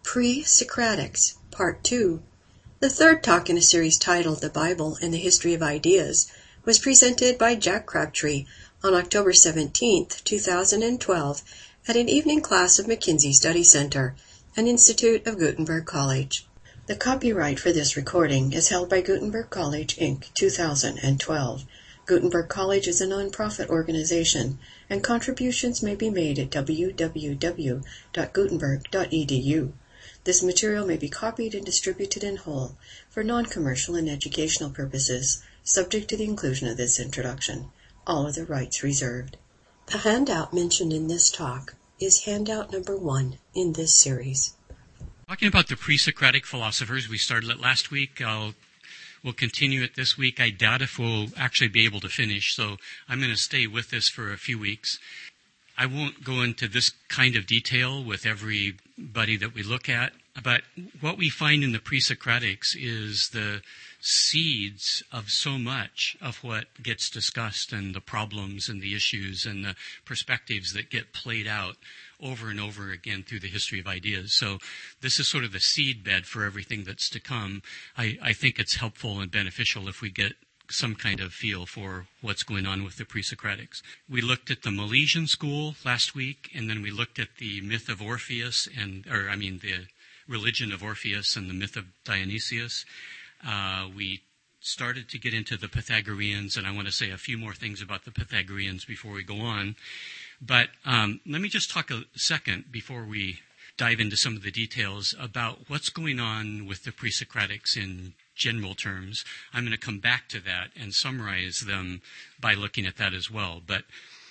Pre-Socratics, Part 2. The third talk in a series titled The Bible and the History of Ideas was presented by Jack Crabtree on October 17, 2012 at an evening class of McKinsey Study Center, an institute of Gutenberg College. The copyright for this recording is held by Gutenberg College, Inc., 2012. Gutenberg College is a nonprofit organization, and contributions may be made at www.gutenberg.edu. This material may be copied and distributed in whole for non-commercial and educational purposes, subject to the inclusion of this introduction. All other rights reserved. The handout mentioned in this talk is handout number 1 in this series. Talking about the pre-Socratic philosophers, we started it last week. We'll continue it this week. I doubt if we'll actually be able to finish, so I'm going to stay with this for a few weeks. I won't go into this kind of detail with everybody that we look at, but what we find in the pre-Socratics is the seeds of so much of what gets discussed and the problems and the issues and the perspectives that get played out over and over again through the history of ideas. So this is sort of the seed bed for everything that's to come. I think it's helpful and beneficial if we get some kind of feel for what's going on with the pre-Socratics. We looked at the Milesian school last week, and then we looked at the myth of Orpheus, the religion of Orpheus and the myth of Dionysius. We started to get into the Pythagoreans, and I want to say a few more things about the Pythagoreans before we go on. But let me just talk a second before we dive into some of the details about what's going on with the pre-Socratics in general terms. I'm going to come back to that and summarize them by looking at that as well. But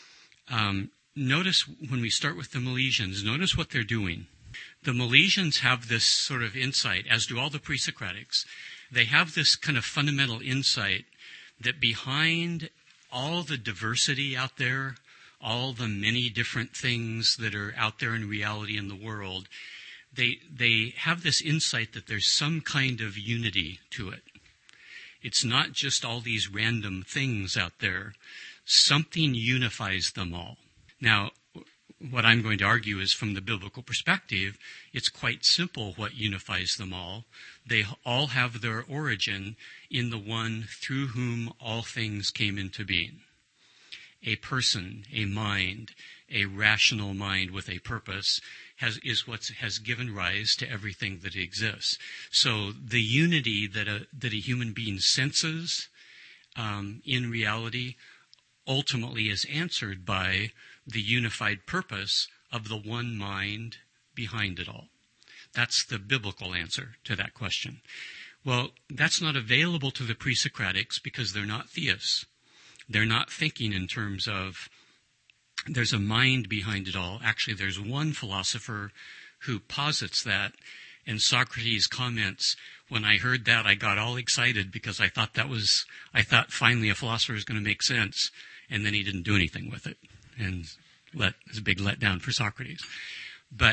notice when we start with the Milesians, notice what they're doing. The Milesians have this sort of insight, as do all the pre-Socratics. They have this kind of fundamental insight that behind all the diversity out there, all the many different things that are out there in reality in the world, they have this insight that there's some kind of unity to it. It's not just all these random things out there. Something unifies them all. Now, what I'm going to argue is from the biblical perspective, it's quite simple what unifies them all. They all have their origin in the one through whom all things came into being. A person, a mind, a rational mind with a purpose is what has given rise to everything that exists. So the unity that a human being senses in reality ultimately is answered by the unified purpose of the one mind behind it all. That's the biblical answer to that question. Well, that's not available to the pre-Socratics because they're not theists. They're not thinking in terms of there's a mind behind it all. Actually, there's one philosopher who posits that, and Socrates comments, when I heard that, I got all excited because I thought finally a philosopher was going to make sense, and then he didn't do anything with it. And it's a big letdown for Socrates. But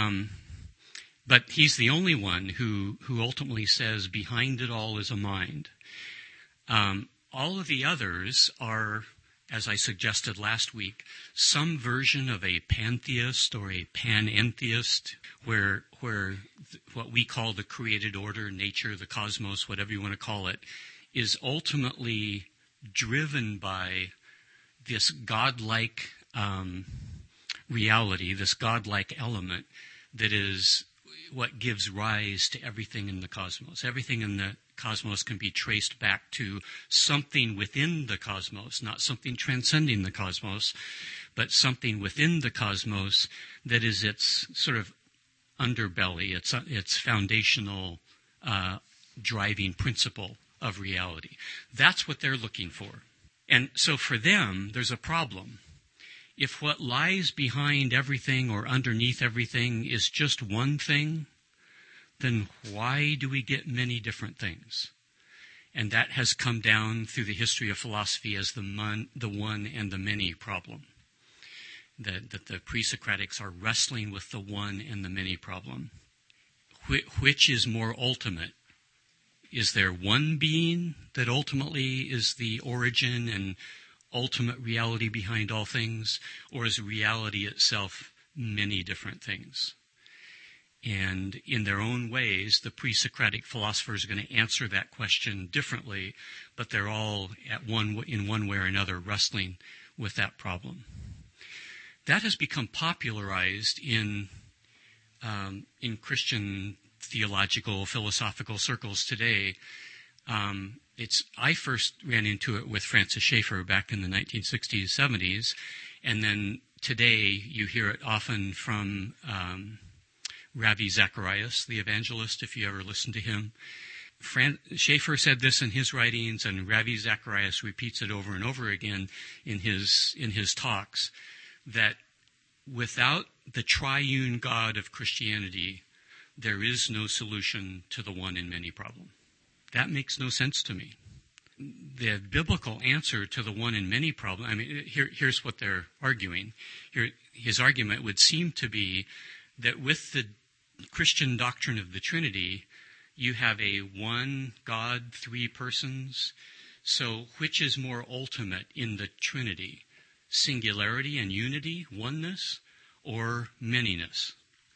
he's the only one who ultimately says behind it all is a mind. All of the others are, as I suggested last week, some version of a pantheist or a panentheist, where what we call the created order, nature, the cosmos, whatever you want to call it, is ultimately driven by this godlike reality, this godlike element that is what gives rise to everything in the cosmos. Everything in the cosmos can be traced back to something within the cosmos, not something transcending the cosmos, but something within the cosmos that is its sort of underbelly, its foundational driving principle of reality. That's what they're looking for. And so for them, there's a problem. If what lies behind everything or underneath everything is just one thing, then why do we get many different things? And that has come down through the history of philosophy as the one and the many problem. That the pre-Socratics are wrestling with the one and the many problem. Which is more ultimate? Is there one being that ultimately is the origin and ultimate reality behind all things? Or is reality itself many different things? And in their own ways, the pre-Socratic philosophers are going to answer that question differently, but they're all in one way or another wrestling with that problem. That has become popularized in Christian theological, philosophical circles today. I first ran into it with Francis Schaeffer back in the 1960s, 70s, and then today you hear it often from Ravi Zacharias, the evangelist, if you ever listen to him. Schaeffer said this in his writings, and Ravi Zacharias repeats it over and over again in his talks, that without the triune God of Christianity, there is no solution to the one in many problem. That makes no sense to me. The biblical answer to the one in many problem, I mean, here's what they're arguing. His argument would seem to be that with the Christian doctrine of the Trinity, you have a one God, three persons. So which is more ultimate in the Trinity? Singularity and unity, oneness, or manyness?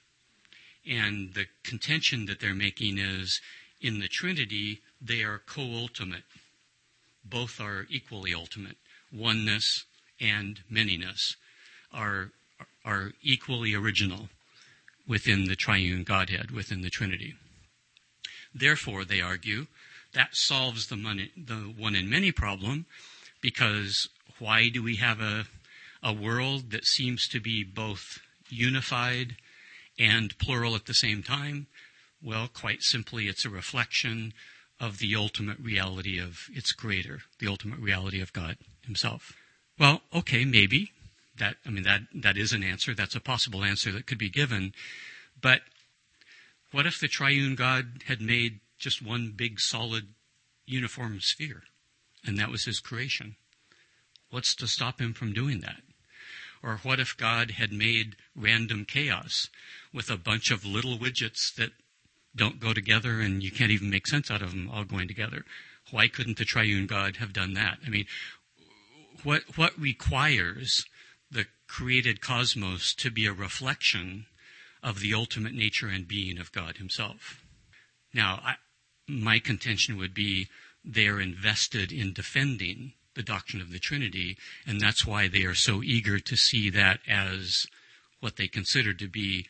And the contention that they're making is, in the Trinity, they are co-ultimate. Both are equally ultimate. Oneness and manyness are equally original within the triune Godhead, within the Trinity. Therefore, they argue, that solves the one in many problem, because why do we have a world that seems to be both unified and plural at the same time? Well, quite simply, it's a reflection of the ultimate reality of its creator, the ultimate reality of God himself. Well, okay, maybe. That is an answer. That's a possible answer that could be given. But what if the triune God had made just one big, solid, uniform sphere, and that was his creation? What's to stop him from doing that? Or what if God had made random chaos with a bunch of little widgets that don't go together and you can't even make sense out of them all going together? Why couldn't the triune God have done that? I mean, what requires the created cosmos to be a reflection of the ultimate nature and being of God himself? Now, my contention would be they are invested in defending the doctrine of the Trinity, and that's why they are so eager to see that as what they consider to be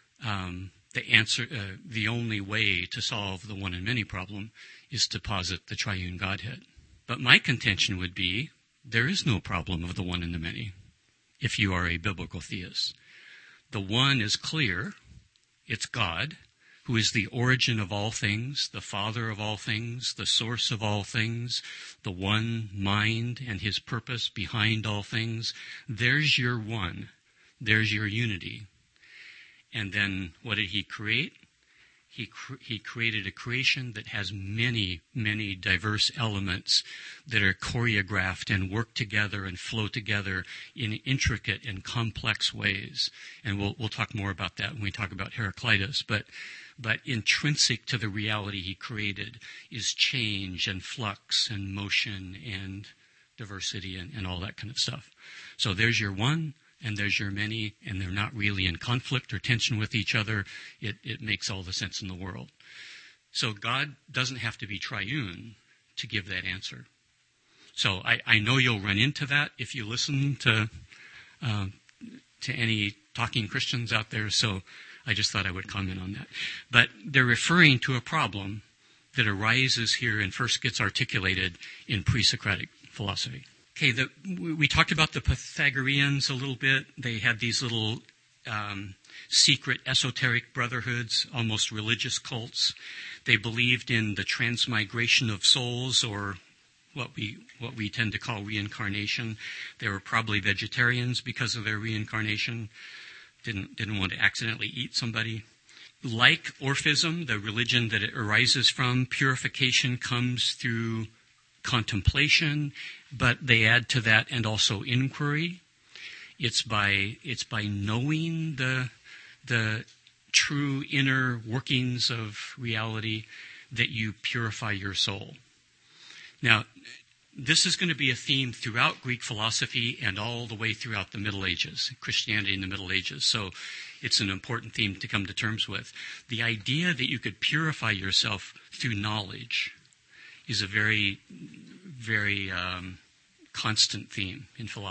the answer. The only way to solve the one in many problem is to posit the triune Godhead. But my contention would be there is no problem of the one in the many if you are a biblical theist. The one is clear. It's God, who is the origin of all things, the Father of all things, the source of all things, the one mind and his purpose behind all things. There's your one. There's your unity. And then what did he create? He created a creation that has many, many diverse elements that are choreographed and work together and flow together in intricate and complex ways. And we'll talk more about that when we talk about Heraclitus. But intrinsic to the reality he created is change and flux and motion and diversity and all that kind of stuff. So there's your one. And there's your many, and they're not really in conflict or tension with each other. It makes all the sense in the world. So God doesn't have to be triune to give that answer. So I know you'll run into that if you listen to any talking Christians out there, so I just thought I would comment on that. But they're referring to a problem that arises here and first gets articulated in pre-Socratic philosophy. Okay, we talked about the Pythagoreans a little bit. They had these little secret esoteric brotherhoods, almost religious cults. They believed in the transmigration of souls, or what we tend to call reincarnation. They were probably vegetarians because of their reincarnation. Didn't want to accidentally eat somebody. Like Orphism, the religion that it arises from, purification comes through contemplation, but they add to that and also inquiry. It's by knowing the true inner workings of reality that you purify your soul. Now, this is going to be a theme throughout Greek philosophy and all the way throughout the Middle Ages, Christianity in the Middle Ages. So it's an important theme to come to terms with. The idea that you could purify yourself through knowledge is a very, very constant theme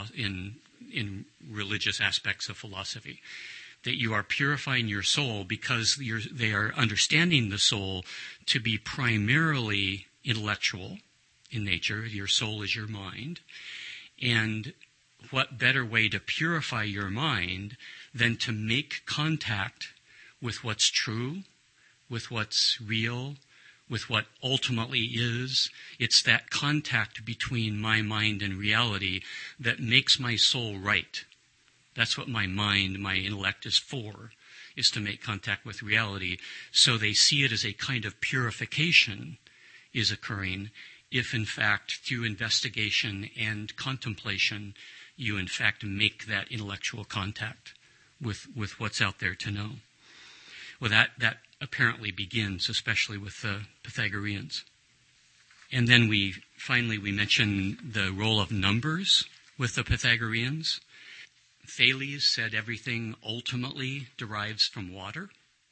in religious aspects of philosophy. That you are purifying your soul because they are understanding the soul to be primarily intellectual in nature. Your soul is your mind. And what better way to purify your mind than to make contact with what's true, with what's real, with what ultimately is. It's that contact between my mind and reality that makes my soul right. That's what my mind, my intellect is for, is to make contact with reality. So they see it as a kind of purification is occurring if, in fact, through investigation and contemplation, you, in fact, make that intellectual contact with what's out there to know. Well, that apparently begins, especially with the Pythagoreans. And then we mention the role of numbers with the Pythagoreans. Thales said everything ultimately derives from water.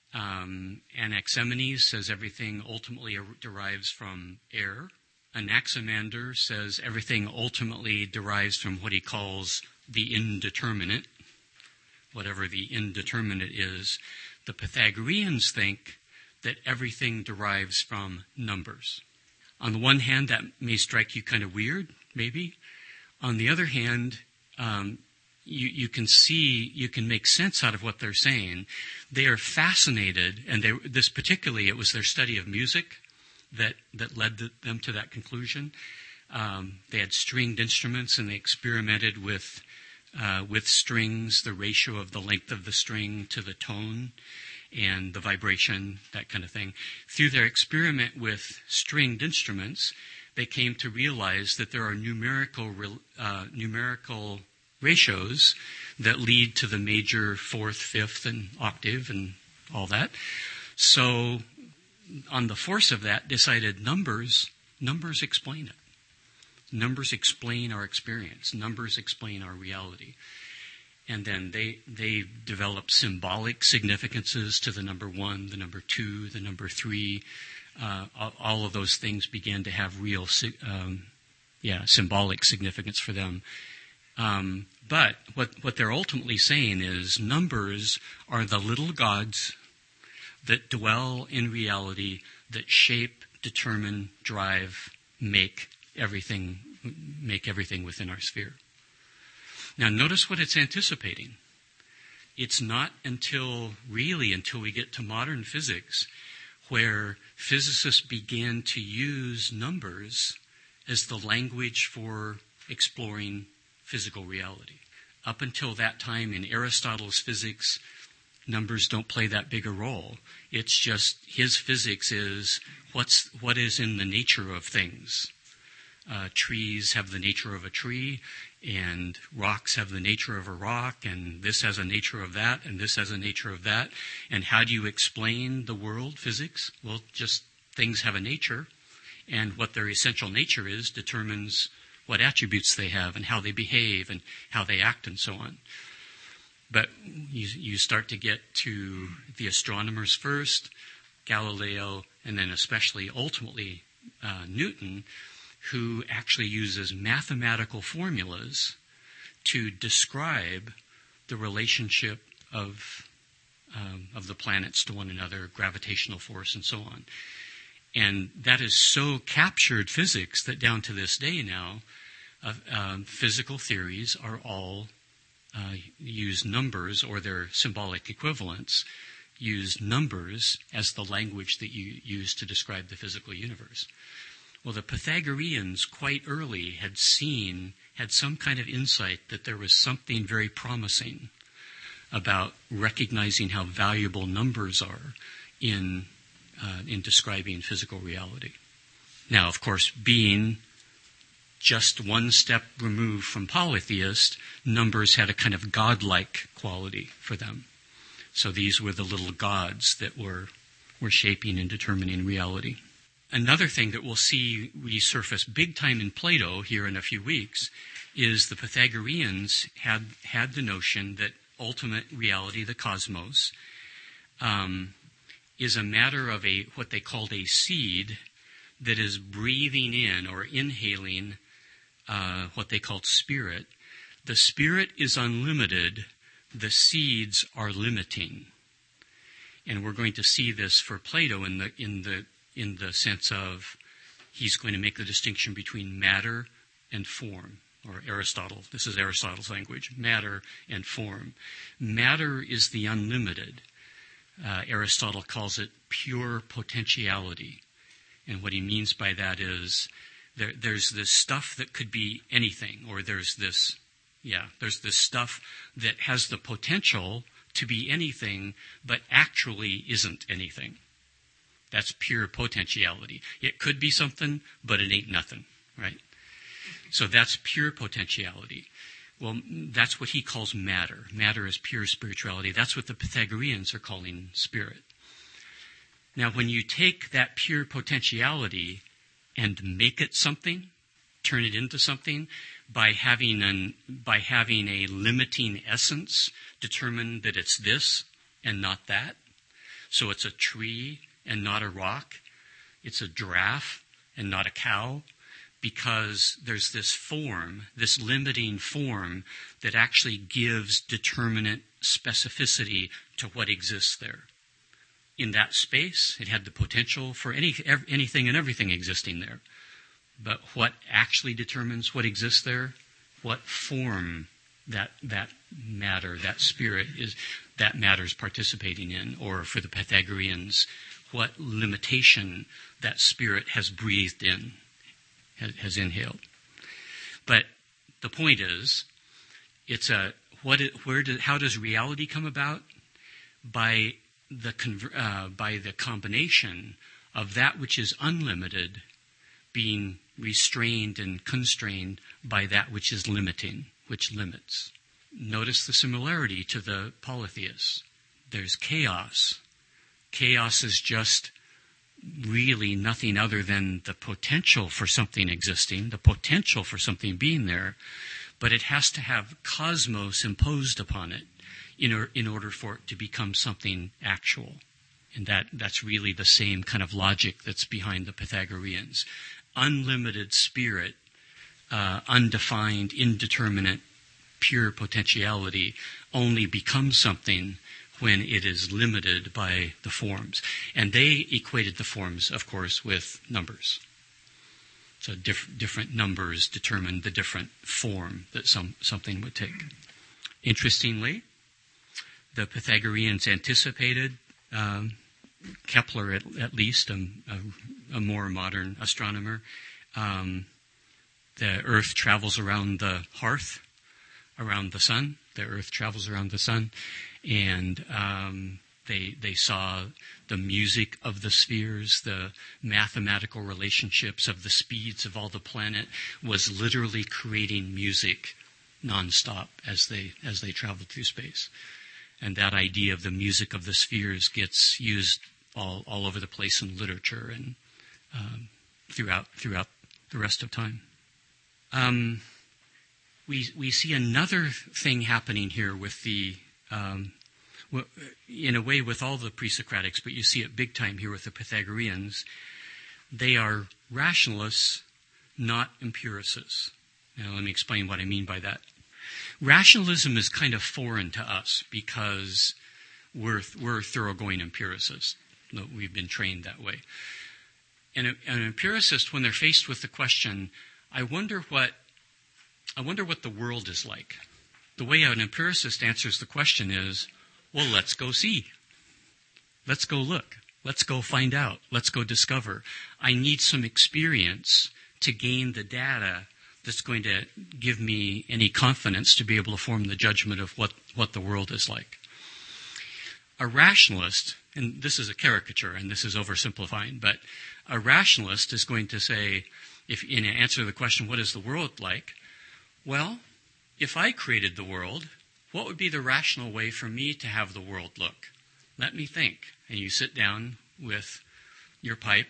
Anaximenes says everything ultimately derives from air. Anaximander says everything ultimately derives from what he calls the indeterminate, whatever the indeterminate is. The Pythagoreans think that everything derives from numbers. On the one hand, that may strike you kind of weird, maybe. On the other hand, you can make sense out of what they're saying. They are fascinated, and it was their study of music that led them to that conclusion. They had stringed instruments, and they experimented with strings, the ratio of the length of the string to the tone and the vibration, that kind of thing. Through their experiment with stringed instruments, they came to realize that there are numerical ratios that lead to the major fourth, fifth, and octave and all that. So on the force of that, decided numbers explain it. Numbers explain our experience. Numbers explain our reality. And then they develop symbolic significances to the number 1, the number 2, the number 3. All of those things began to have real symbolic significance for them. But what they're ultimately saying is numbers are the little gods that dwell in reality, that shape, determine, drive, make everything within our sphere. Now notice what it's anticipating. It's not until we get to modern physics where physicists began to use numbers as the language for exploring physical reality. Up until that time in Aristotle's physics, numbers don't play that big a role. It's just his physics is what is in the nature of things. Trees have the nature of a tree, and rocks have the nature of a rock, and this has a nature of that, and this has a nature of that. And how do you explain the world, physics? Well, just things have a nature, and what their essential nature is determines what attributes they have and how they behave and how they act and so on. But you start to get to the astronomers first, Galileo, and then especially ultimately Newton, who actually uses mathematical formulas to describe the relationship of the planets to one another, gravitational force, and so on. And that has so captured physics that down to this day now, physical theories are all use numbers, or their symbolic equivalents, use numbers as the language that you use to describe the physical universe. Well, the Pythagoreans quite early had some kind of insight that there was something very promising about recognizing how valuable numbers are in describing physical reality. Now, of course, being just one step removed from polytheist, numbers had a kind of godlike quality for them. So these were the little gods that were shaping and determining reality. Another thing that we'll see resurface big time in Plato here in a few weeks is the Pythagoreans had the notion that ultimate reality, the cosmos, is a matter of what they called a seed that is breathing in or inhaling what they called spirit. The spirit is unlimited. The seeds are limiting. And we're going to see this for Plato in the sense of he's going to make the distinction between matter and form, or Aristotle. This is Aristotle's language, matter and form. Matter is the unlimited. Aristotle calls it pure potentiality. And what he means by that is there's this stuff that could be anything, or there's this stuff that has the potential to be anything, but actually isn't anything. That's pure potentiality. It could be something, but it ain't nothing, right? So that's pure potentiality. Well, that's what he calls matter. Matter is pure spirituality. That's what the Pythagoreans are calling spirit. Now, when you take that pure potentiality and make it something, turn it into something, by having a limiting essence, determine that it's this and not that. So it's a tree and not a rock. It's a giraffe and not a cow, because there's this form, this limiting form, that actually gives determinate specificity to what exists there. In that space, it had the potential for anything and everything existing there. But what actually determines what exists there, what form that matter, that spirit is, that matter's participating in, or for the Pythagoreans, what limitation that spirit has breathed in, has inhaled. But the point is, how does reality come about? By the combination of that which is unlimited being restrained and constrained by that which is limiting, which limits. Notice the similarity to the polytheists. There's chaos. Chaos is just really nothing other than the potential for something existing, the potential for something being there, but it has to have cosmos imposed upon it in order for it to become something actual. And that's really the same kind of logic that's behind the Pythagoreans. Unlimited spirit, undefined, indeterminate, pure potentiality only becomes something when it is limited by the forms. And they equated the forms, of course, with numbers. So different numbers determine the different form that something would take. Interestingly, the Pythagoreans anticipated, Kepler at least, a more modern astronomer, the Earth travels around the hearth, around the sun. The Earth travels around the sun, and they saw the music of the spheres, the mathematical relationships of the speeds of all the planet was literally creating music nonstop as they traveled through space. And that idea of the music of the spheres gets used all over the place in literature and throughout the rest of time. We see another thing happening here with the, in a way with all the pre-Socratics, but you see it big time here with the Pythagoreans. They are rationalists, not empiricists. Now let me explain what I mean by that. Rationalism is kind of foreign to us because we're thoroughgoing empiricists. We've been trained that way. And an empiricist, when they're faced with the question, I wonder what the world is like. The way an empiricist answers the question is, well, let's go see. Let's go look. Let's go find out. Let's go discover. I need some experience to gain the data that's going to give me any confidence to be able to form the judgment of what the world is like. A rationalist, and this is a caricature and this is oversimplifying, but a rationalist is going to say, if in answer to the question, what is the world like? Well, if I created the world, what would be the rational way for me to have the world look? Let me think. And you sit down with your pipe and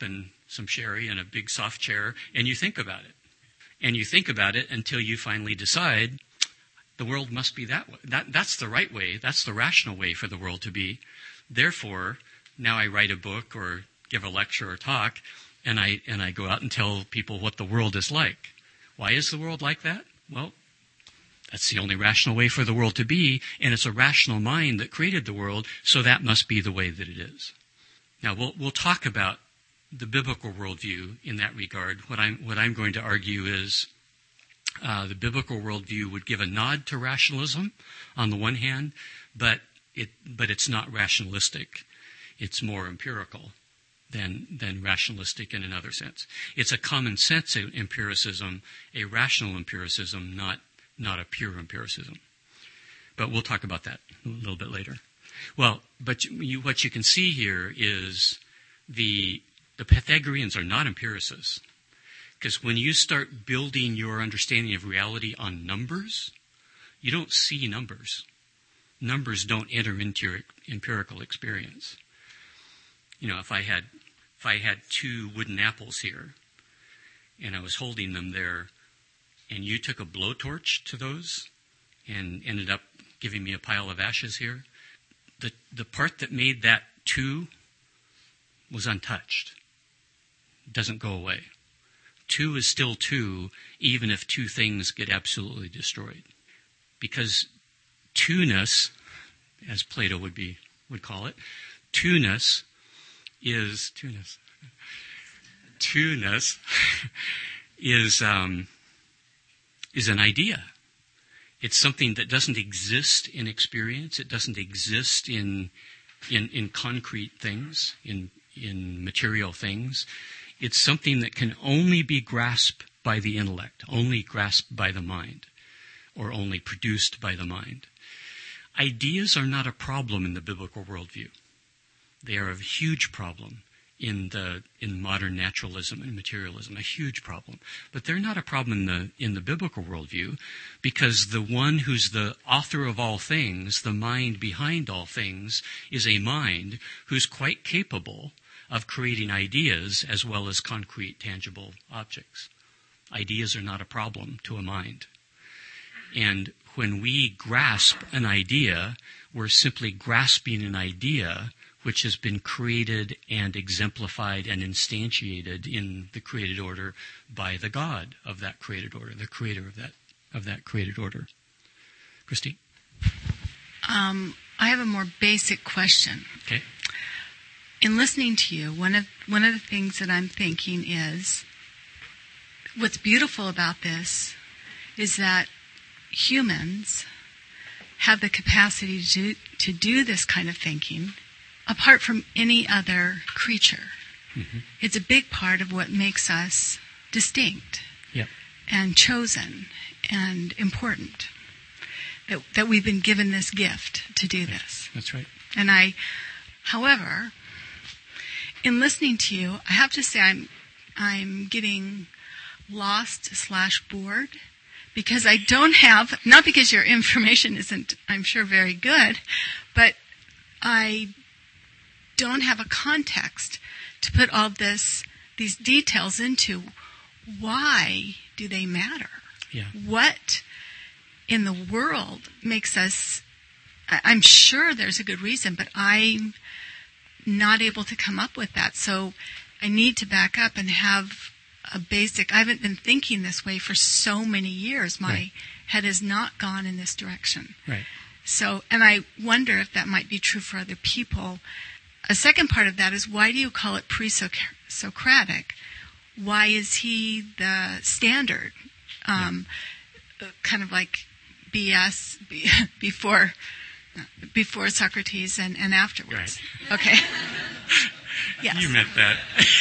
some sherry and a big soft chair, and you think about it. And you think about it until you finally decide the world must be that way. That's the right way. That's the rational way for the world to be. Therefore, now I write a book or give a lecture or talk, and I go out and tell people what the world is like. Why is the world like that? Well, that's the only rational way for the world to be, and it's a rational mind that created the world, so that must be the way that it is. Now, we'll talk about the biblical worldview in that regard. What I'm going to argue is the biblical worldview would give a nod to rationalism on the one hand, but it's not rationalistic. It's more empirical than rationalistic in another sense. It's a common sense empiricism, a rational empiricism, not a pure empiricism. But we'll talk about that a little bit later. Well, but what you can see here is the Pythagoreans are not empiricists. Because when you start building your understanding of reality on numbers, you don't see numbers. Numbers don't enter into your empirical experience. You know, if I had 2 wooden apples here, and I was holding them there, and you took a blowtorch to those and ended up giving me a pile of ashes here, the part that made that 2 was untouched. It doesn't go away. 2 is still 2, even if 2 things get absolutely destroyed. Because two-ness, as Plato would call it, two-ness is an idea. It's something that doesn't exist in experience. It doesn't exist in concrete things, in material things. It's something that can only be grasped by the intellect, only grasped by the mind, or only produced by the mind. Ideas are not a problem in the biblical worldview. They are a huge problem in modern naturalism and materialism, a huge problem. But they're not a problem in the biblical worldview, because the one who's the author of all things, the mind behind all things, is a mind who's quite capable of creating ideas as well as concrete, tangible objects. Ideas are not a problem to a mind. And when we grasp an idea, we're simply grasping an idea which has been created and exemplified and instantiated in the created order by the God of that created order, the creator of that created order. Christine? I have a more basic question. Okay. In listening to you, one of the things that I'm thinking is, what's beautiful about this is that humans have the capacity to do this kind of thinking apart from any other creature. Mm-hmm. It's a big part of what makes us distinct. Yep. And chosen and important. That we've been given this gift to do this. That's right. And however, in listening to you, I have to say I'm getting lost/bored because I don't have, not because your information isn't, I'm sure, very good, but I don't have a context to put all these details into. Why do they matter? Yeah. What in the world makes us, I'm sure there's a good reason, but I'm not able to come up with that. So I need to back up and have a basic, I haven't been thinking this way for so many years. My head has not gone in this direction. Right. So, and I wonder if that might be true for other people. A second part of that is, why do you call it pre-Socratic? Why is he the standard? Kind of like BS before Socrates and afterwards. Right. Okay. Yes. You meant that.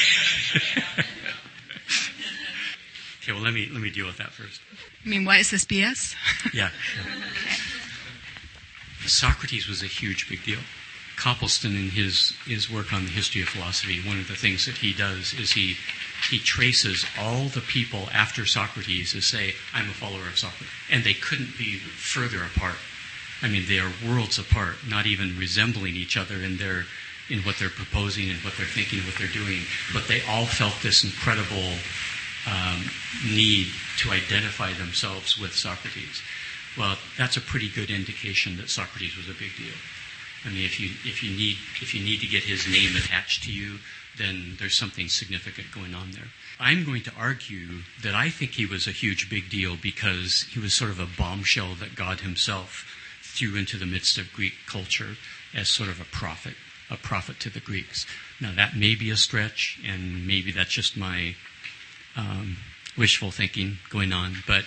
Okay, well, let me deal with that first. I mean, why is this BS? Yeah. Okay. Socrates was a huge big deal. Copleston, in his work on the history of philosophy, one of the things that he does is he traces all the people after Socrates who say, I'm a follower of Socrates. And they couldn't be further apart. I mean, they are worlds apart, not even resembling each other in their in what they're proposing and what they're thinking, what they're doing, but they all felt this incredible need to identify themselves with Socrates. Well, that's a pretty good indication that Socrates was a big deal. I mean, if you need to get his name attached to you, then there's something significant going on there. I'm going to argue that I think he was a huge big deal because he was sort of a bombshell that God himself threw into the midst of Greek culture as sort of a prophet to the Greeks. Now, that may be a stretch, and maybe that's just my wishful thinking going on, but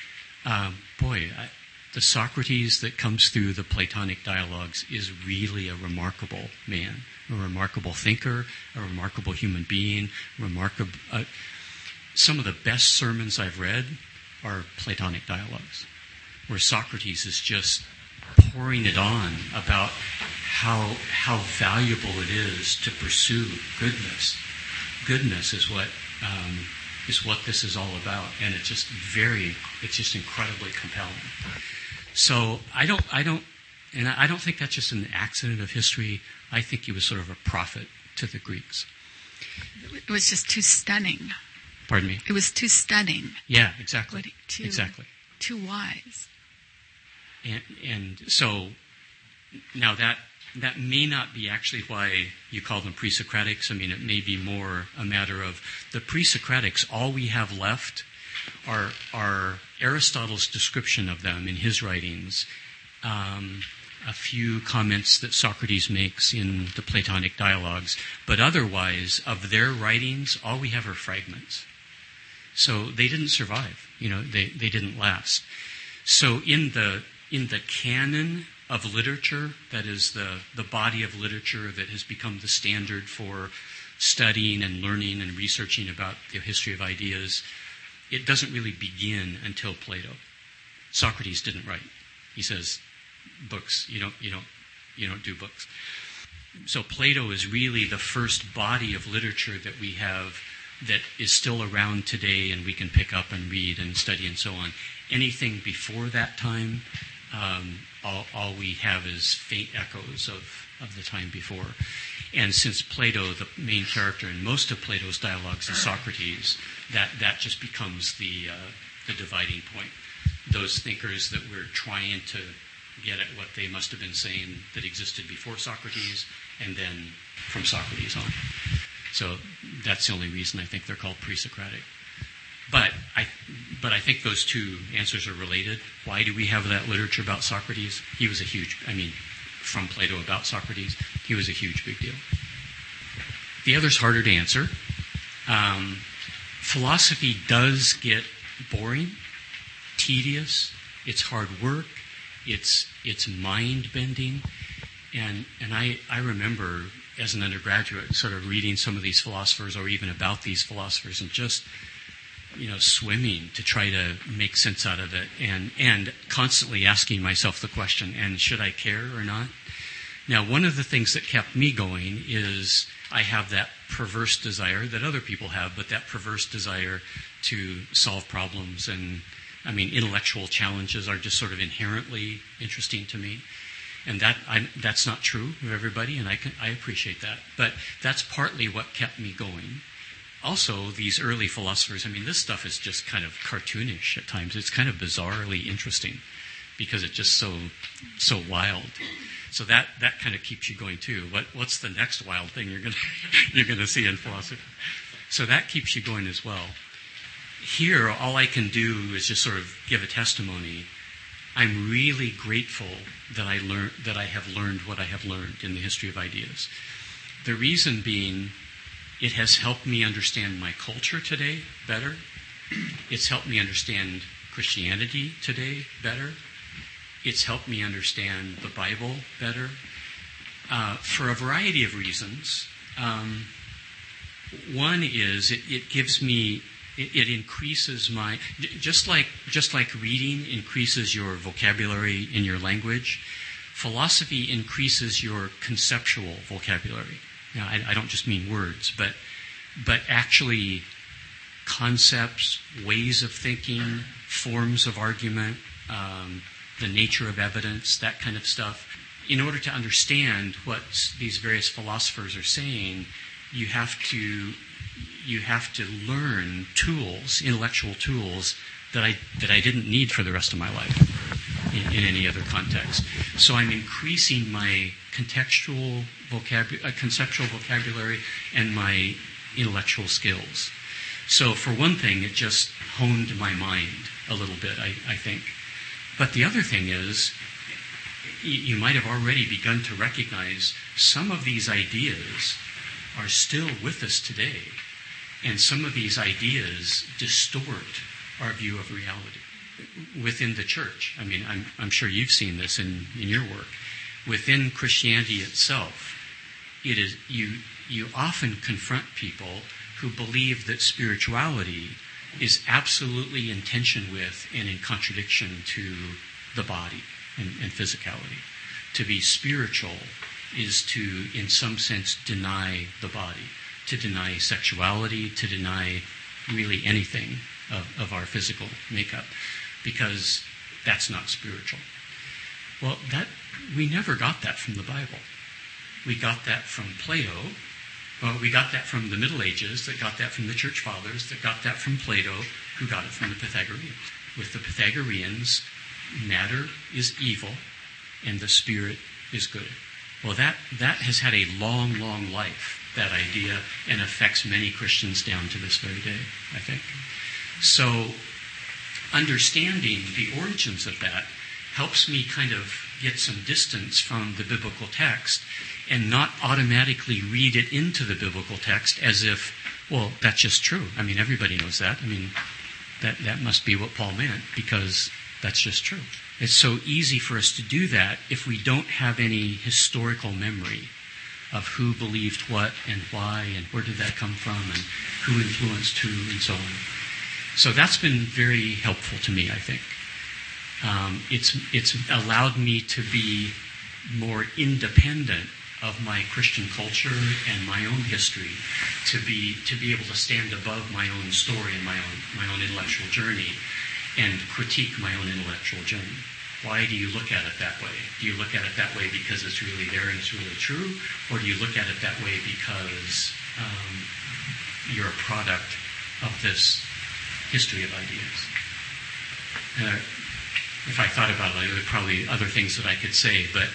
the Socrates that comes through the Platonic dialogues is really a remarkable man, a remarkable thinker, a remarkable human being, some of the best sermons I've read are Platonic dialogues, where Socrates is just pouring it on about how valuable it is to pursue goodness. Goodness is what this is all about, and it's just incredibly compelling. So I don't think that's just an accident of history. I think he was sort of a prophet to the Greeks. It was just too stunning. Pardon me? It was too stunning. Yeah, exactly. Exactly. Too wise. And so now that may not be actually why you call them pre-Socratics. I mean, it may be more a matter of the pre-Socratics. All we have left are Aristotle's description of them in his writings, a few comments that Socrates makes in the Platonic dialogues, but otherwise, of their writings, all we have are fragments. So they didn't survive. They didn't last. So in the canon of literature, that is the body of literature that has become the standard for studying and learning and researching about the history of ideas, it doesn't really begin until Plato. Socrates didn't write. He says, books, you don't do books. So Plato is really the first body of literature that we have that is still around today and we can pick up and read and study and so on. Anything before that time, all we have is faint echoes of the time before. And since Plato, the main character in most of Plato's dialogues is Socrates, that just becomes the dividing point. Those thinkers that were trying to get at what they must have been saying that existed before Socrates, and then from Socrates on. So that's the only reason I think they're called pre-Socratic. But I think those two answers are related. Why do we have that literature about Socrates? He was from Plato about Socrates, he was a huge big deal. The other's harder to answer. Philosophy does get boring, tedious, it's hard work, it's mind-bending, and I remember as an undergraduate sort of reading some of these philosophers or even about these philosophers and just swimming to try to make sense out of it and constantly asking myself the question, and should I care or not? Now, one of the things that kept me going is I have that perverse desire that other people have, but that perverse desire to solve problems and, intellectual challenges are just sort of inherently interesting to me. And that's not true of everybody, and I appreciate that. But that's partly what kept me going. Also, these early philosophers, this stuff is just kind of cartoonish at times. It's kind of bizarrely interesting because it's just so wild. So that kind of keeps you going too. What's the next wild thing you're gonna see in philosophy? So that keeps you going as well. Here, all I can do is just sort of give a testimony. I'm really grateful that I have learned what I have learned in the history of ideas. The reason being, it has helped me understand my culture today better. It's helped me understand Christianity today better. It's helped me understand the Bible better for a variety of reasons. One is it gives me, it increases my, just like reading increases your vocabulary in your language, philosophy increases your conceptual vocabulary. Now, I don't just mean words, but actually concepts, ways of thinking, forms of argument, the nature of evidence, that kind of stuff. in order to understand what these various philosophers are saying, you have to learn tools, intellectual tools that I didn't need for the rest of my life in any other context. So I'm increasing my conceptual vocabulary and my intellectual skills. So for one thing, it just honed my mind a little bit, I think. But the other thing is, you might have already begun to recognize some of these ideas are still with us today. And some of these ideas distort our view of reality within the church. I mean, I'm sure you've seen this in your work. Within Christianity itself, it is you often confront people who believe that spirituality is absolutely in tension with and in contradiction to the body and physicality. To be spiritual is to, in some sense, deny the body, to deny sexuality, to deny really anything of our physical makeup, because that's not spiritual. Well, we never got that from the Bible. We got that from Plato. Well, we got that from the Middle Ages, that got that from the Church Fathers, that got that from Plato, who got it from the Pythagoreans. With the Pythagoreans, matter is evil and the spirit is good. Well, that has had a long, long life, that idea, and affects many Christians down to this very day, I think. So understanding the origins of that helps me kind of get some distance from the biblical text and not automatically read it into the biblical text as if, well, that's just true. I mean, everybody knows that. I mean, that must be what Paul meant, because that's just true. It's so easy for us to do that if we don't have any historical memory of who believed what and why and where did that come from and who influenced who and so on. So that's been very helpful to me, I think. It's allowed me to be more independent of my Christian culture and my own history, to be able to stand above my own story and my own intellectual journey and critique my own intellectual journey. Why do you look at it that way? Do you look at it that way because it's really there and it's really true? Or do you look at it that way because you're a product of this history of ideas? If I thought about it, there are probably other things that I could say, but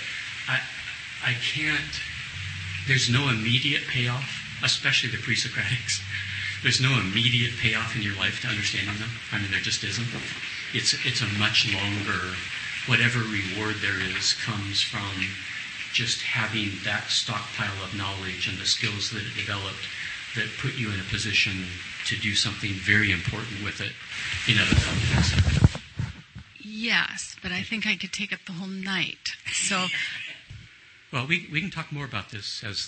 I can't, there's no immediate payoff, especially the pre-Socratics. There's no immediate payoff in your life to understanding them. I mean, there just isn't. It's a much longer, whatever reward there is comes from just having that stockpile of knowledge and the skills that it developed that put you in a position to do something very important with it in other contexts. Yes, but I think I could take up the whole night. So, well, we can talk more about this as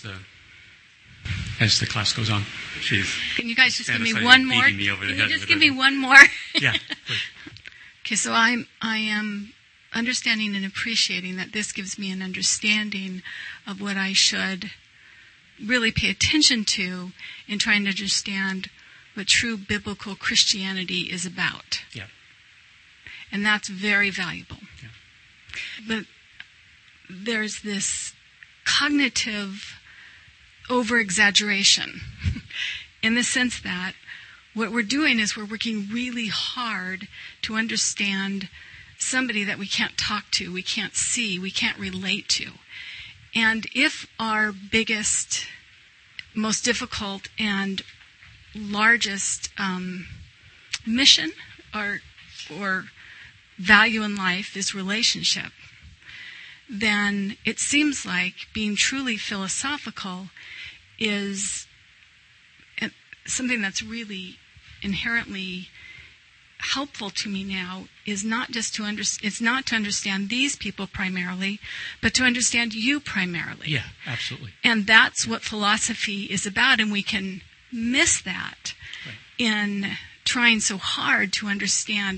the class goes on. Can you guys just give me one more? Can you just give me one more? Yeah, please. Okay, so I am understanding and appreciating that this gives me an understanding of what I should really pay attention to in trying to understand what true biblical Christianity is about. Yeah. And that's very valuable. Yeah. But there's this cognitive over-exaggeration in the sense that what we're doing is we're working really hard to understand somebody that we can't talk to, we can't see, we can't relate to. And if our biggest, most difficult, and largest mission or value in life is relationship, then it seems like being truly philosophical is something that's really inherently helpful to me now. Is not just it's not to understand these people primarily, but to understand you primarily. Yeah, absolutely. And that's what philosophy is about, and we can miss that in trying so hard to understand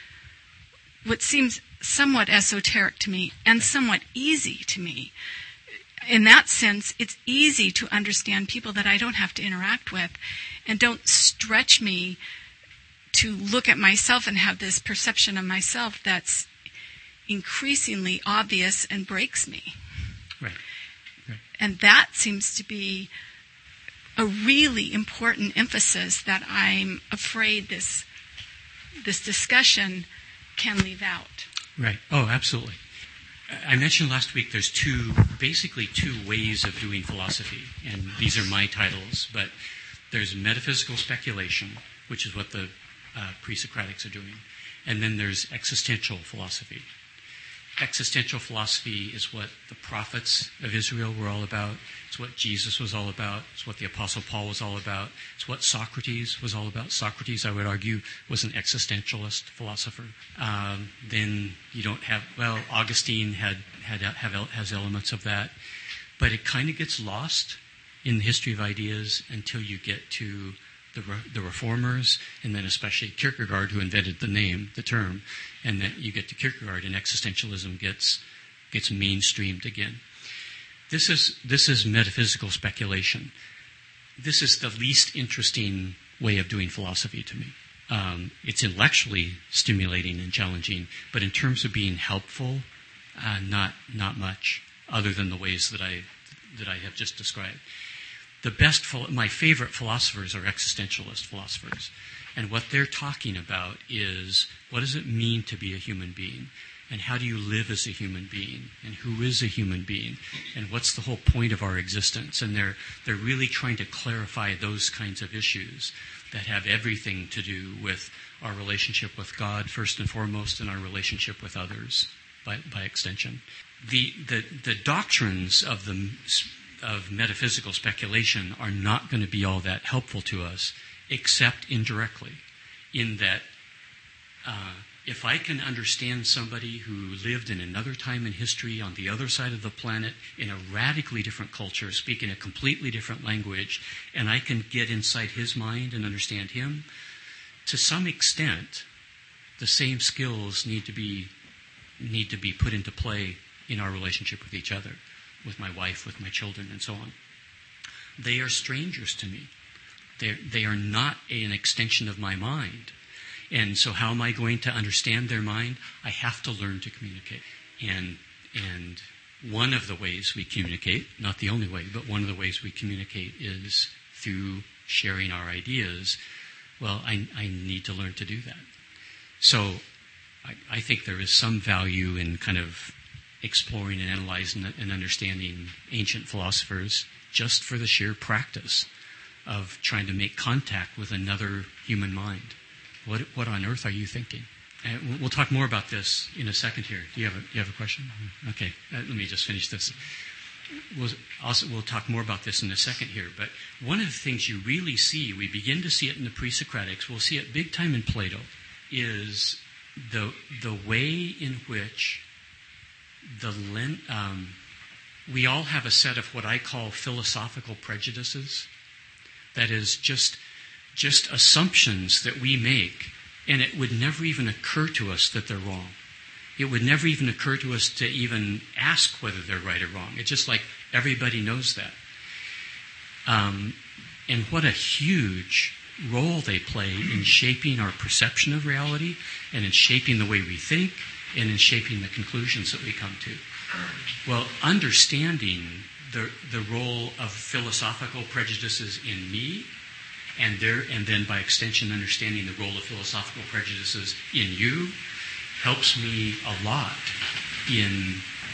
what seems somewhat esoteric to me and somewhat easy to me. In that sense, it's easy to understand people that I don't have to interact with and don't stretch me to look at myself and have this perception of myself that's increasingly obvious and breaks me. Right. And that seems to be a really important emphasis that I'm afraid this discussion can leave out. Right. Oh, absolutely. I mentioned last week there's basically two ways of doing philosophy, and these are my titles, but there's metaphysical speculation, which is what the pre-Socratics are doing, and then there's existential philosophy. Existential philosophy is what the prophets of Israel were all about. It's what Jesus was all about. It's what the Apostle Paul was all about. It's what Socrates was all about. Socrates, I would argue, was an existentialist philosopher. Then you don't have, Augustine has elements of that. But it kind of gets lost in the history of ideas until you get to the reformers, and then especially Kierkegaard, who invented the term, and then you get to Kierkegaard, and existentialism gets mainstreamed again. This is metaphysical speculation. This is the least interesting way of doing philosophy to me. It's intellectually stimulating and challenging, but in terms of being helpful, not much, other than the ways that I have just described. My favorite philosophers are existentialist philosophers. And what they're talking about is, what does it mean to be a human being? And how do you live as a human being? And who is a human being? And what's the whole point of our existence? And they're really trying to clarify those kinds of issues that have everything to do with our relationship with God, first and foremost, and our relationship with others by extension. The doctrines of metaphysical speculation are not going to be all that helpful to us, except indirectly, in that if I can understand somebody who lived in another time in history on the other side of the planet in a radically different culture, speaking a completely different language, and I can get inside his mind and understand him, to some extent, the same skills need to be put into play in our relationship with each other, with my wife, with my children, and so on. They are strangers to me. They are not an extension of my mind. And so how am I going to understand their mind? I have to learn to communicate. And one of the ways we communicate, not the only way, but one of the ways we communicate is through sharing our ideas. Well, I need to learn to do that. So I think there is some value in kind of exploring and analyzing and understanding ancient philosophers just for the sheer practice of trying to make contact with another human mind. What on earth are you thinking? And we'll talk more about this in a second here. Do you have a question? Okay, let me just finish this. We'll talk more about this in a second here. But one of the things you really see, we begin to see it in the pre-Socratics, we'll see it big time in Plato, is the way in which we all have a set of what I call philosophical prejudices. That is just assumptions that we make, and it would never even occur to us that they're wrong. It would never even occur to us to even ask whether they're right or wrong. It's just like everybody knows that. And what a huge role they play in shaping our perception of reality, and in shaping the way we think, and in shaping the conclusions that we come to. Well, understanding the role of philosophical prejudices in me, and then by extension understanding the role of philosophical prejudices in you, helps me a lot in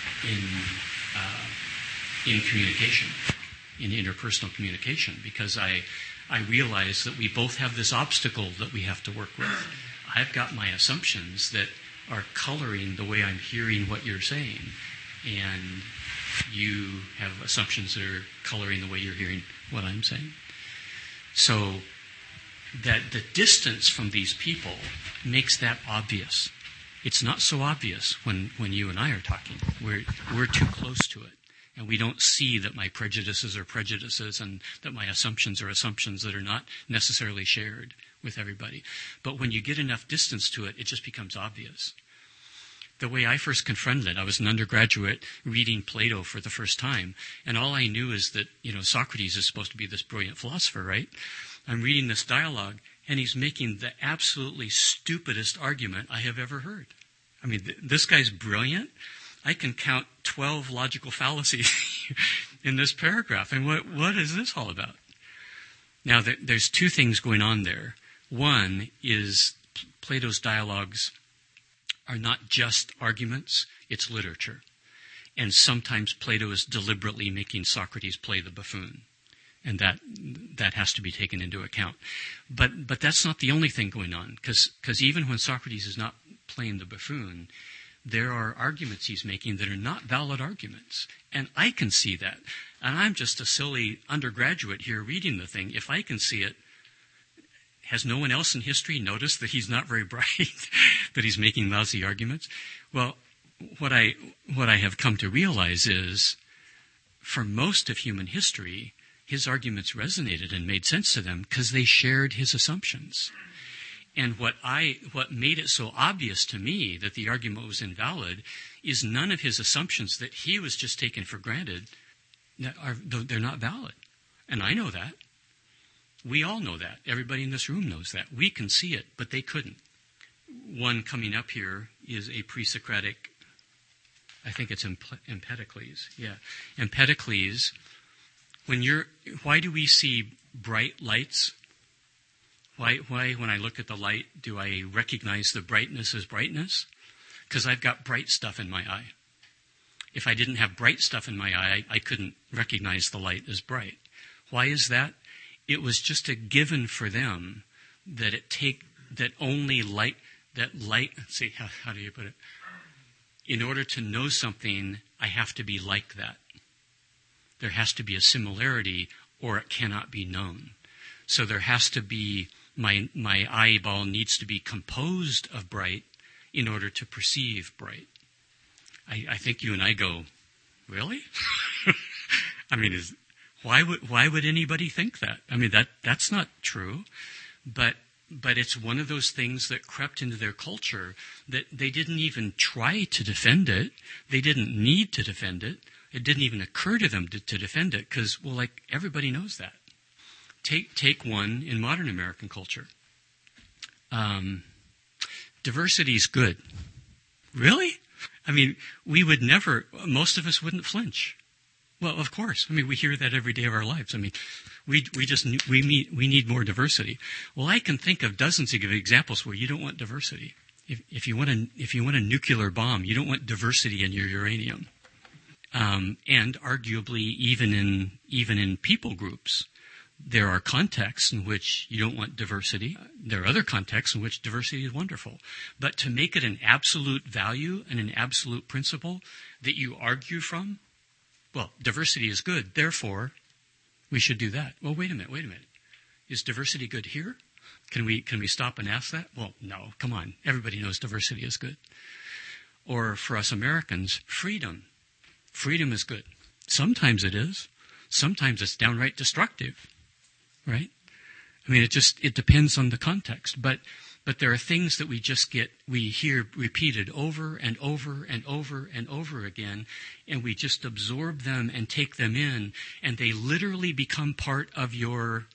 communication, in interpersonal communication, because I realize that we both have this obstacle that we have to work with. I've got my assumptions that are coloring the way I'm hearing what you're saying, and you have assumptions that are coloring the way you're hearing what I'm saying. So that the distance from these people makes that obvious. It's not so obvious when you and I are talking. We're too close to it, and we don't see that my prejudices are prejudices, and that my assumptions are assumptions that are not necessarily shared with everybody. But when you get enough distance to it, it just becomes obvious. The way I first confronted it, I was an undergraduate reading Plato for the first time, and all I knew is that, Socrates is supposed to be this brilliant philosopher, right? I'm reading this dialogue, and he's making the absolutely stupidest argument I have ever heard. I mean, this guy's brilliant. I can count 12 logical fallacies in this paragraph. And what is this all about? Now, there's two things going on there. One is Plato's dialogues are not just arguments, it's literature. And sometimes Plato is deliberately making Socrates play the buffoon. And that has to be taken into account. But that's not the only thing going on, because even when Socrates is not playing the buffoon, there are arguments he's making that are not valid arguments. And I can see that. And I'm just a silly undergraduate here reading the thing. If I can see it, has no one else in history noticed that he's not very bright, that he's making lousy arguments? Well, what I have come to realize is, for most of human history, his arguments resonated and made sense to them because they shared his assumptions. And what made it so obvious to me that the argument was invalid is none of his assumptions that he was just taking for granted, they're not valid. And I know that. We all know that. Everybody in this room knows that. We can see it, but they couldn't. One coming up here is a pre-Socratic, I think it's Empedocles. Yeah. Empedocles, why do we see bright lights? Why, when I look at the light, do I recognize the brightness as brightness? Because I've got bright stuff in my eye. If I didn't have bright stuff in my eye, I couldn't recognize the light as bright. Why is that? It was just a given for them that light, see, how do you put it? In order to know something, I have to be like that. There has to be a similarity, or it cannot be known. So there has to be, my eyeball needs to be composed of bright in order to perceive bright. I think you and I go, really? I mean, why would anybody think that? I mean, that's not true. But it's one of those things that crept into their culture that they didn't even try to defend it. They didn't need to defend it. It didn't even occur to them to defend it because, well, like, everybody knows that. Take one in modern American culture. Diversity is good. Really? I mean, we would never, most of us wouldn't flinch. Well, of course. I mean, we hear that every day of our lives. I mean, we need more diversity. Well, I can think of dozens of examples where you don't want diversity. If you want a nuclear bomb, you don't want diversity in your uranium. And arguably, even in people groups, there are contexts in which you don't want diversity. There are other contexts in which diversity is wonderful. But to make it an absolute value and an absolute principle that you argue from, well, diversity is good, therefore, we should do that. Well, wait a minute. Is diversity good here? Can we stop and ask that? Well, no, come on. Everybody knows diversity is good. Or for us Americans, freedom. Freedom is good. Sometimes it is. Sometimes it's downright destructive. Right? I mean, it depends on the context. But there are things that we hear repeated over and over and over and over again, and we just absorb them and take them in, and they literally become part of your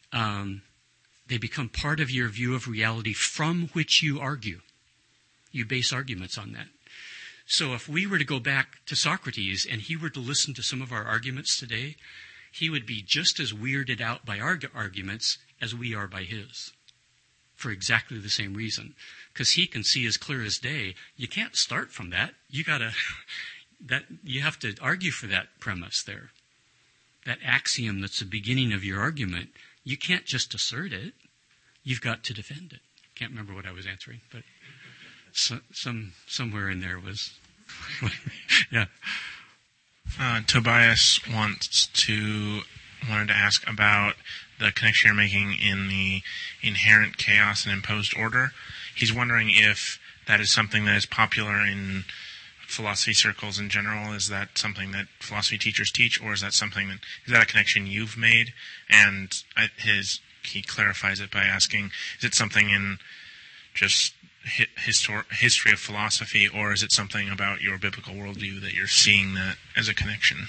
view of reality from which you argue. You base arguments on that. So if we were to go back to Socrates and he were to listen to some of our arguments today, he would be just as weirded out by our arguments as we are by his, for exactly the same reason. Because he can see as clear as day. You can't start from that. You have to argue for that premise there. That axiom that's the beginning of your argument, you can't just assert it. You've got to defend it. Can't remember what I was answering, but somewhere in there was, yeah. Tobias wanted to ask about the connection you're making in the inherent chaos and imposed order. He's wondering if that is something that is popular in philosophy circles in general. Is that something that philosophy teachers teach, or is that a connection you've made? And he clarifies it by asking, is it something in just history of philosophy, or is it something about your biblical worldview that you're seeing that as a connection?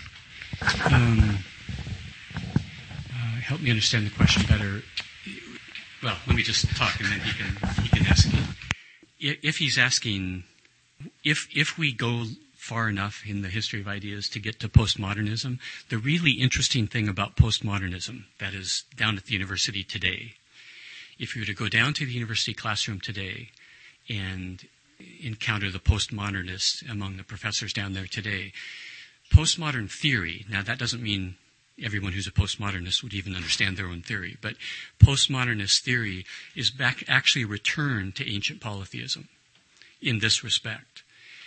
Help me understand the question better. Well, let me just talk, and then he can ask. If he's asking, if we go far enough in the history of ideas to get to postmodernism. The really interesting thing about postmodernism that is down at the university today, if you were to go down to the university classroom today and encounter the postmodernists among the professors down there today, postmodern theory, now that doesn't mean everyone who's a postmodernist would even understand their own theory, but postmodernist theory is actually a return to ancient polytheism in this respect.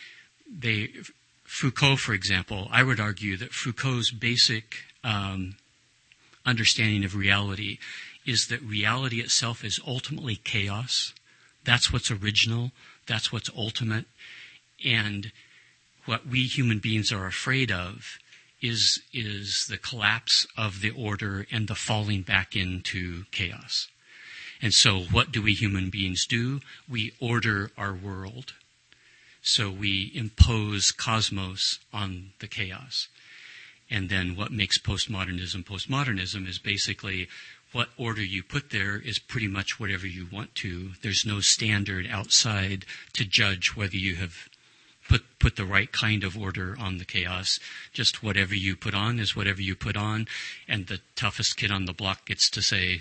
Foucault, for example, I would argue that Foucault's basic understanding of reality is that reality itself is ultimately chaos. That's what's original. That's what's ultimate. And what we human beings are afraid of is the collapse of the order and the falling back into chaos. And so what do we human beings do? We order our world. So we impose cosmos on the chaos. And then what makes postmodernism is basically what order you put there is pretty much whatever you want to. There's no standard outside to judge whether you have put the right kind of order on the chaos. Just whatever you put on is whatever you put on, and the toughest kid on the block gets to say,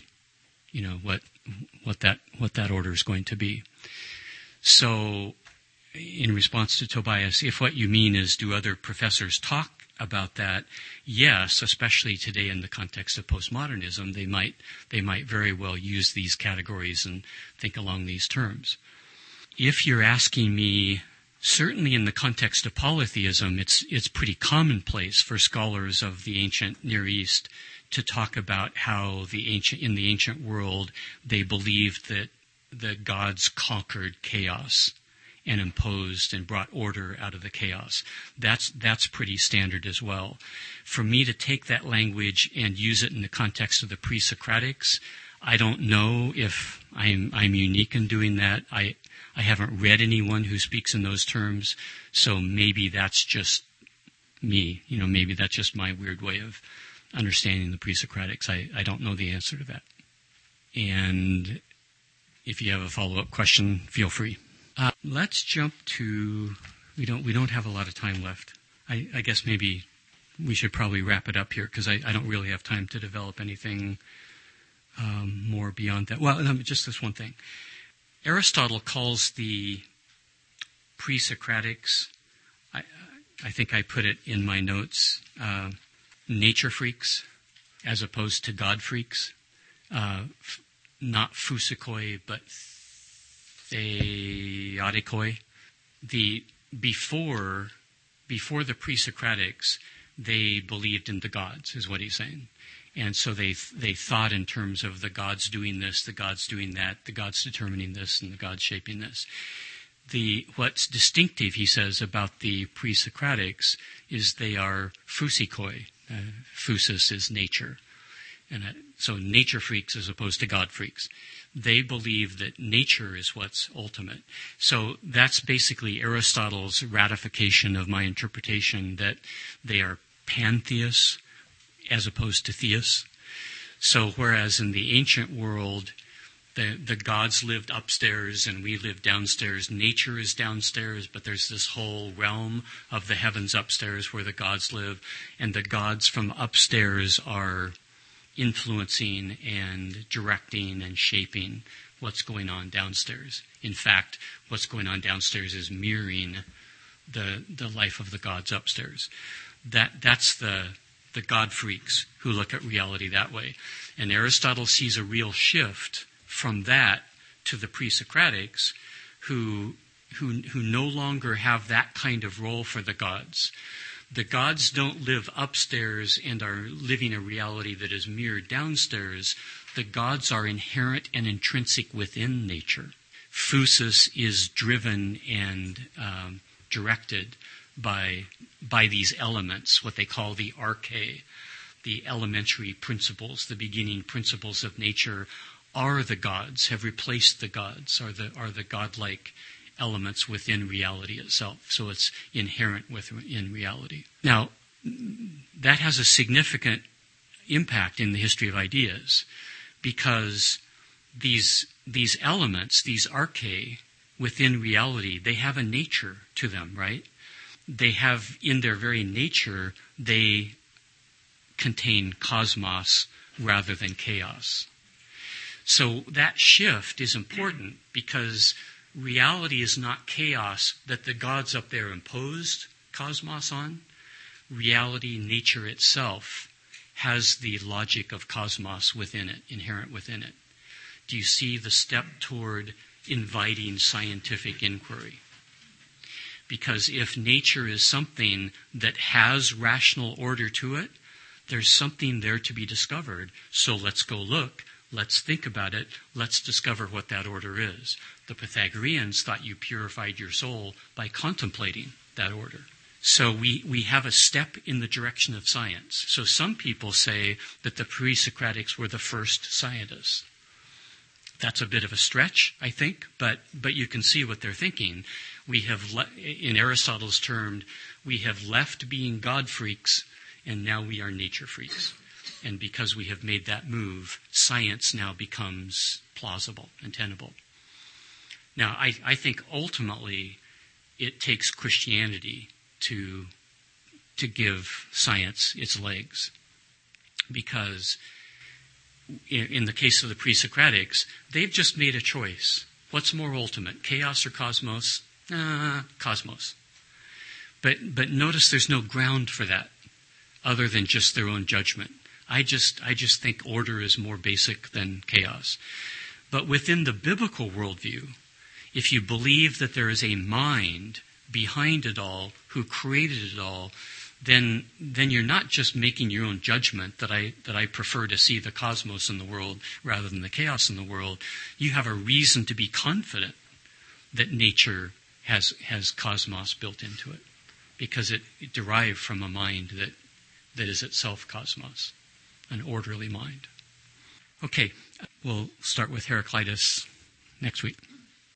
what that order is going to be. So, in response to Tobias, if what you mean is do other professors talk about that, yes, especially today in the context of postmodernism, they might very well use these categories and think along these terms. If you're asking me, certainly in the context of polytheism, it's pretty commonplace for scholars of the ancient Near East to talk about how in the ancient world they believed that the gods conquered chaos and imposed and brought order out of the chaos. That's pretty standard as well. For me to take that language and use it in the context of the pre-Socratics, I don't know if I'm unique in doing that. I haven't read anyone who speaks in those terms, so maybe that's just me. Maybe that's just my weird way of understanding the pre-Socratics. I don't know the answer to that. And if you have a follow-up question, feel free. Let's jump to, we don't have a lot of time left. I guess maybe we should probably wrap it up here because I don't really have time to develop anything more beyond that. Well, just this one thing. Aristotle calls the pre-Socratics, I think I put it in my notes, nature freaks as opposed to God freaks. Not physikoi, but theodikoi. Before the pre-Socratics, they believed in the gods, is what he's saying. And so they thought in terms of the gods doing this, the gods doing that, the gods determining this, and the gods shaping this. What's distinctive, he says, about the pre-Socratics is they are physikoi. Physis is nature. And so nature freaks as opposed to God freaks. They believe that nature is what's ultimate. So that's basically Aristotle's ratification of my interpretation that they are pantheists as opposed to theists. So whereas in the ancient world, the gods lived upstairs and we live downstairs, nature is downstairs, but there's this whole realm of the heavens upstairs where the gods live, and the gods from upstairs are influencing and directing and shaping what's going on downstairs. In fact, what's going on downstairs is mirroring the life of the gods upstairs. That's the God freaks who look at reality that way. And Aristotle sees a real shift from that to the pre-Socratics who no longer have that kind of role for the gods. The gods don't live upstairs and are living a reality that is mirrored downstairs. The gods are inherent and intrinsic within nature. Physis is driven and directed by these elements, what they call the arche, the elementary principles, the beginning principles of nature are the gods, have replaced the gods, are the godlike elements within reality itself. So it's inherent within reality. Now, that has a significant impact in the history of ideas because these elements, these arche within reality, they have a nature to them, right? they have in their very nature, they contain cosmos rather than chaos. So that shift is important because reality is not chaos that the gods up there imposed cosmos on. Reality, nature itself, has the logic of cosmos within it, inherent within it. Do you see the step toward inviting scientific inquiry? Because if nature is something that has rational order to it, there's something there to be discovered. So let's go look. Let's think about it. Let's discover what that order is. The Pythagoreans thought you purified your soul by contemplating that order. So we have a step in the direction of science. So some people say that the pre-Socratics were the first scientists. That's a bit of a stretch, I think, but you can see what they're thinking. We have, in Aristotle's term, we have left being God freaks, and now we are nature freaks. And because we have made that move, science now becomes plausible and tenable. Now, I think ultimately it takes Christianity to give science its legs. Because in the case of the pre-Socratics, they've just made a choice. What's more ultimate, chaos or cosmos? Cosmos. But notice there's no ground for that other than just their own judgment. I just think order is more basic than chaos. But within the biblical worldview, if you believe that there is a mind behind it all, who created it all, then you're not just making your own judgment that I prefer to see the cosmos in the world rather than the chaos in the world. You have a reason to be confident that nature has cosmos built into it, because it derived from a mind that is itself cosmos, an orderly mind. Okay, we'll start with Heraclitus next week.